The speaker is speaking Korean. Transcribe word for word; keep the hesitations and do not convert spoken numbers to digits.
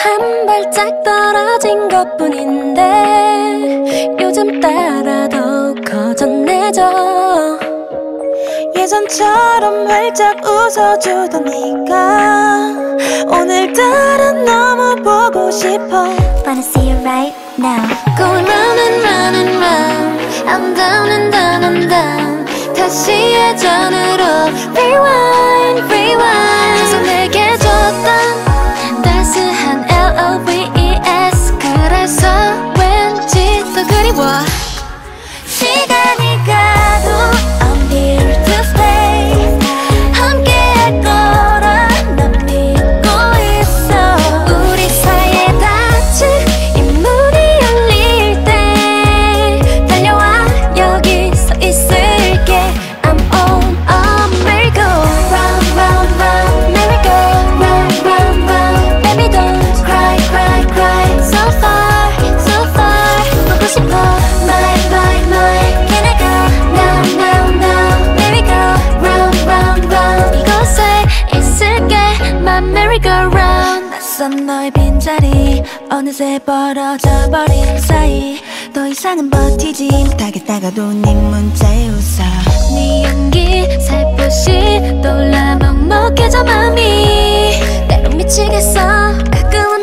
한 발짝 떨어진 것뿐인데 요즘 따라 더욱 커져내져. 예전처럼 활짝 웃어주던 네가 오늘따라 너무 보고 싶어. Wanna see you right now. Going round and round and round, I'm down and down and down. 다시 예전으로 rewind, rewind. 계속 내게 줬던 따스한 L-O-V-E-S. 그래서 왠지 더 그리워. 시간이 가도 I'm here to stay. 함께 할 거라 난 믿고 있어. 우리 사이에 닿은 이 문이 열릴 때 달려와 여기 서 있을게. I'm on a merry-go-round, round, round, merry-go-round, round, round. Baby don't cry, cry, cry. So far, so far 보고 싶어. My, my, my. Can I go now, now, now? Merry-go-round, round, round. 이곳에 있을게. My merry-go-round. 낯선 너의 빈자리 어느새 벌어져 버린 사이 더 이상은 버티지 못하겠다가도 네 문자에 웃어. 네 연기 살포시 떠올라 먹먹해져 맘이 때론 미치겠어. 가끔은